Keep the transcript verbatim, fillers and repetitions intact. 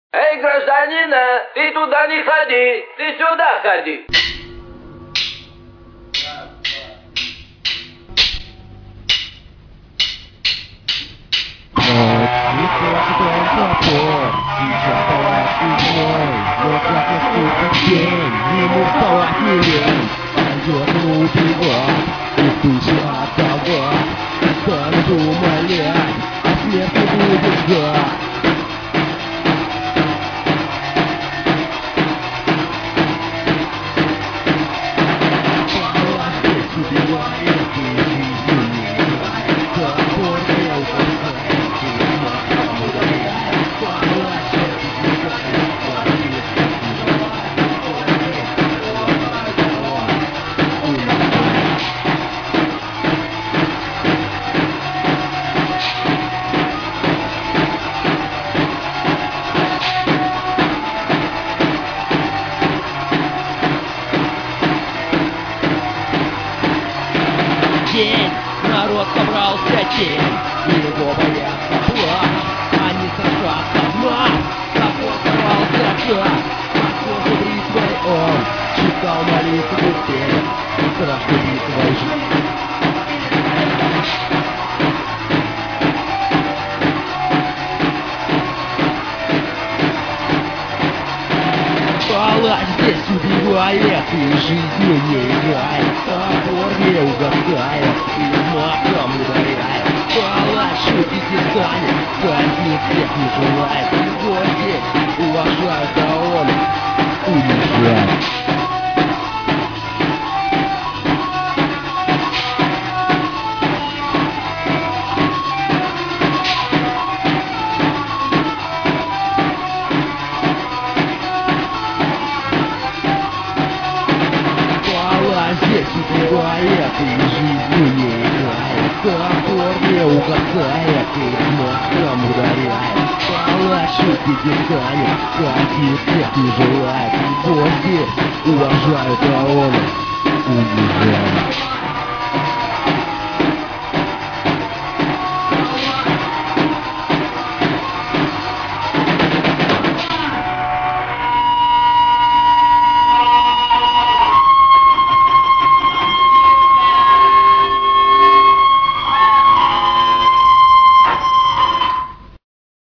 Эй, гражданина, ты туда не ходи, ты сюда ходи. Сейчас палат изной, но как наступит день, ему вставать не лень. Пойдет ему убивать, и душу отдавать. Станет умолять, а смерти будет ждать. Палат здесь убивает, и жизнью не играет. Топор не упускает, и смерть ударяет. Палат здесь убивает, творит, день, народ собрался день, его боятся плач, они сражаться в нас, закон сорвался как, похоже бритвой он читал молитву перед страшной битвой жизни. Палач здесь убивает и жизнью не играет. Топор не угасает и махом ударяет. Палач шутить не станет, казнить всех не желает. Его здесь уважают, а он унижает. Здесь убивает и жизнью не играет. Топор не угасает и махом ударяет. Палач шутить не станет, казнить всех не желает. Его здесь уважают, а он унижает.